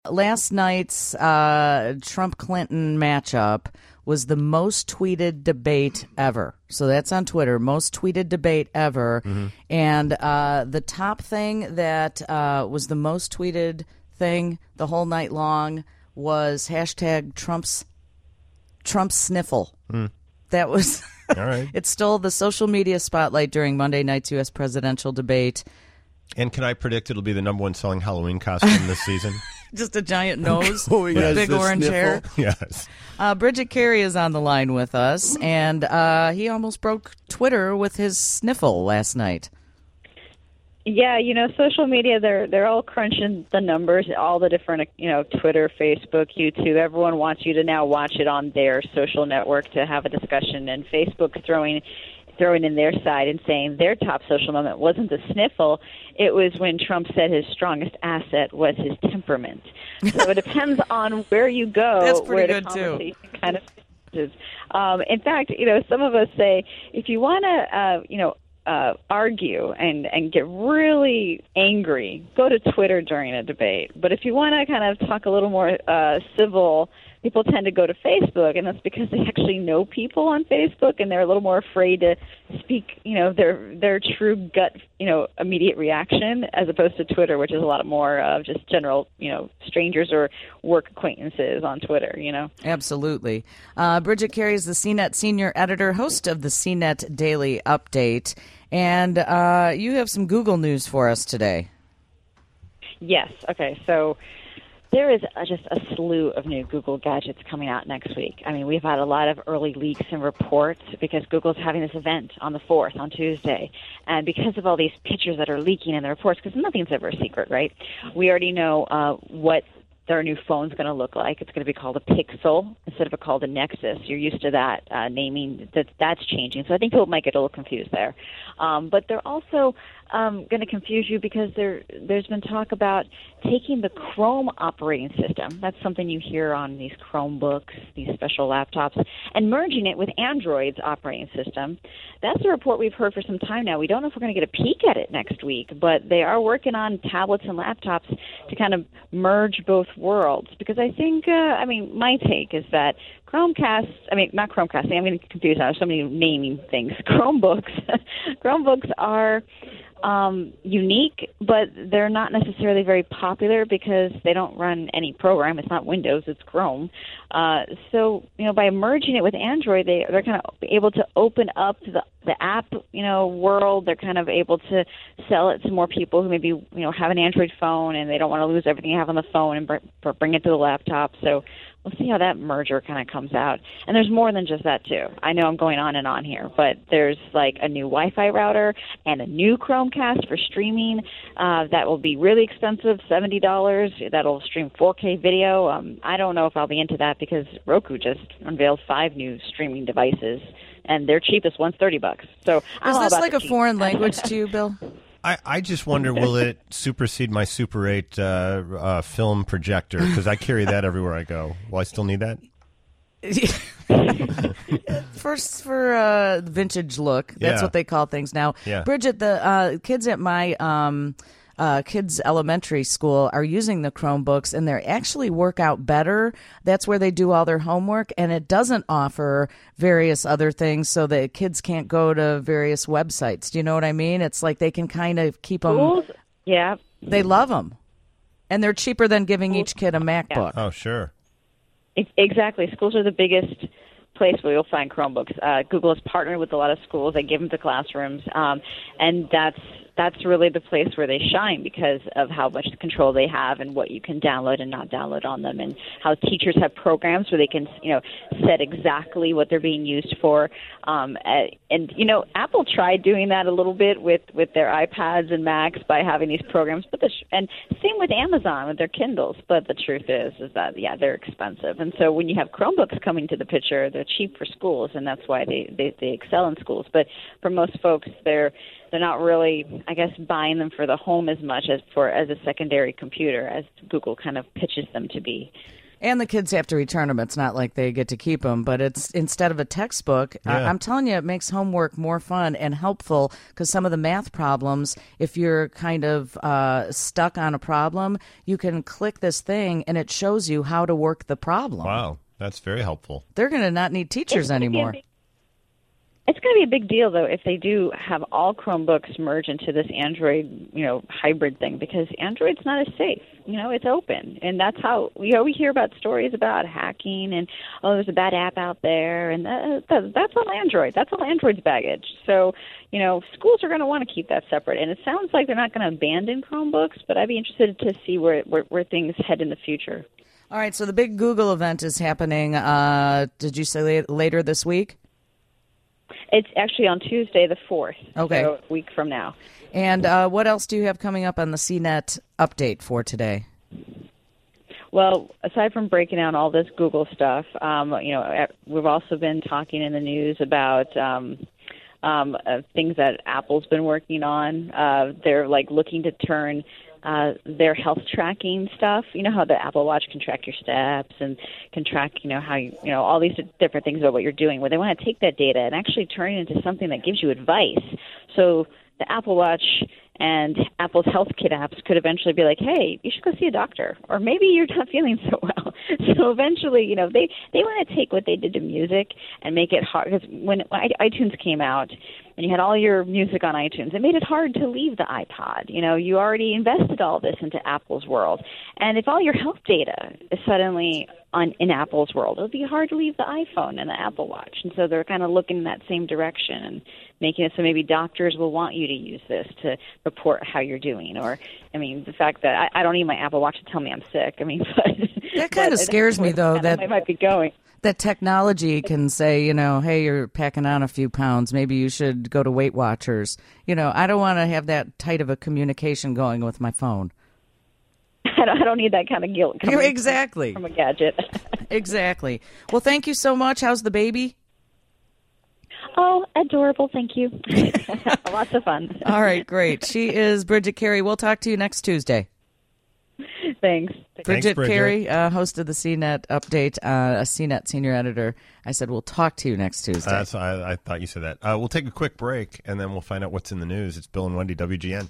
Last night's Trump-Clinton matchup was the most tweeted debate ever. So that's on Twitter, most tweeted debate ever. Mm-hmm. And the top thing that was the most tweeted thing the whole night long was hashtag Trump's sniffle. That was all right. It stole the social media spotlight during Monday night's U.S. presidential debate. And can I predict it'll be the number one selling Halloween costume this season? Just a giant nose with big orange hair. Yes. Bridget Carey is on the line with us, and he almost broke Twitter with his sniffle last night. Yeah, social media, they're all crunching the numbers, all the different, Twitter, Facebook, YouTube. Everyone wants you to now watch it on their social network to have a discussion, and Facebook's throwing in their side and saying their top social moment wasn't the sniffle. It was when Trump said his strongest asset was his temperament. So it depends on where you go. That's pretty where good, the conversation too. kind of is. In fact, some of us say if you want to, argue and get really angry, go to Twitter during a debate. But if you want to kind of talk a little more civil, people tend to go to Facebook, and that's because they actually know people on Facebook, and they're a little more afraid to speak, their true gut, immediate reaction, as opposed to Twitter, which is a lot more of just general, strangers or work acquaintances on Twitter, Absolutely. Bridget Carey is the CNET senior editor, host of the CNET Daily Update, and you have some Google news for us today. Yes. Okay. So there is just a slew of new Google gadgets coming out next week. I mean, we've had a lot of early leaks and reports because Google's having this event on the 4th, on Tuesday. And because of all these pictures that are leaking in the reports, because nothing's ever a secret, right? We already know what their new phone's going to look like. It's going to be called a Pixel instead of called a Nexus. You're used to that naming. That's changing. So I think people might get a little confused there. But they're also going to confuse you because there's been talk about taking the Chrome operating system. That's something you hear on these Chromebooks, these special laptops, and merging it with Android's operating system. That's a report we've heard for some time now. We don't know if we're going to get a peek at it next week, but they are working on tablets and laptops to kind of merge both worlds. Because I think, my take is that not Chromecast, I'm getting confused now. There's so many naming things. Chromebooks are unique, but they're not necessarily very popular because they don't run any program. It's not Windows, it's Chrome. So by merging it with Android, they're kind of able to open up the app, world. They're kind of able to sell it to more people who maybe, have an Android phone and they don't want to lose everything you have on the phone and bring it to the laptop. So we'll see how that merger kind of comes out. And there's more than just that, too. I know I'm going on and on here, but there's like a new Wi-Fi router and a new Chromecast for streaming that will be really expensive, $70. That'll stream 4K video. I don't know if I'll be into that because Roku just unveiled 5 new streaming devices, and their cheapest one's $30. So is this like a foreign language to you, Bill? I just wonder, will it supersede my Super 8 film projector? Because I carry that everywhere I go. Will I still need that? First for vintage look. That's what they call things now. Yeah. Bridget, the kids at my kids' elementary school are using the Chromebooks, and they actually work out better. That's where they do all their homework, and it doesn't offer various other things so that kids can't go to various websites. Do you know what I mean? It's like they can kind of keep them. Schools? Yeah. They love them, and they're cheaper than giving each kid a MacBook. Oh, sure. Exactly. Schools are the biggest place where you'll find Chromebooks. Google has partnered with a lot of schools. They give them to classrooms, and that's really the place where they shine because of how much control they have and what you can download and not download on them, and how teachers have programs where they can, set exactly what they're being used for. Apple tried doing that a little bit with their iPads and Macs by having these programs, and same with Amazon with their Kindles. But the truth is that they're expensive, and so when you have Chromebooks coming to the picture, they're cheap for schools, and that's why they excel in schools. But for most folks, they're not really, I guess, buying them for the home as much as a secondary computer, as Google kind of pitches them to be. And the kids have to return them. It's not like they get to keep them, but it's instead of a textbook. Yeah. I'm telling you, it makes homework more fun and helpful because some of the math problems, if you're kind of stuck on a problem, you can click this thing and it shows you how to work the problem. Wow, that's very helpful. They're going to not need teachers anymore. It's going to be a big deal, though, if they do have all Chromebooks merge into this Android, hybrid thing, because Android's not as safe. It's open, and that's how we hear about stories about hacking and there's a bad app out there, and that's all Android. That's all Android's baggage. So, schools are going to want to keep that separate, and it sounds like they're not going to abandon Chromebooks, but I'd be interested to see where things head in the future. All right, so the big Google event is happening. Did you say later this week? It's actually on Tuesday, the 4th, okay. So a week from now. And what else do you have coming up on the CNET update for today? Well, aside from breaking down all this Google stuff, we've also been talking in the news about things that Apple's been working on. They're looking to turn their health tracking stuff. You know how the Apple Watch can track your steps and can track, how all these different things about what you're doing. Well, they want to take that data and actually turn it into something that gives you advice. So the Apple Watch and Apple's Health Kit apps could eventually be like, hey, you should go see a doctor, or maybe you're not feeling so well. So eventually, they want to take what they did to music and make it hard. Because when iTunes came out and you had all your music on iTunes, it made it hard to leave the iPod. You already invested all this into Apple's world. And if all your health data is suddenly in Apple's world, it'll be hard to leave the iPhone and the Apple Watch. And so they're kind of looking in that same direction and making it so maybe doctors will want you to use this to report how you're doing. Or, the fact that I don't need my Apple Watch to tell me I'm sick. But that kind of scares me, though, that I might be going. That technology can say, hey, you're packing on a few pounds. Maybe you should go to Weight Watchers. I don't want to have that tight of a communication going with my phone. I don't need that kind of guilt coming exactly. from a gadget. Exactly. Well, thank you so much. How's the baby? Oh, adorable. Thank you. Lots of fun. All right, great. She is Bridget Carey. We'll talk to you next Tuesday. Thanks. Bridget Carey, host of the CNET update, a CNET senior editor. I said we'll talk to you next Tuesday. I thought you said that. We'll take a quick break, and then we'll find out what's in the news. It's Bill and Wendy, WGN.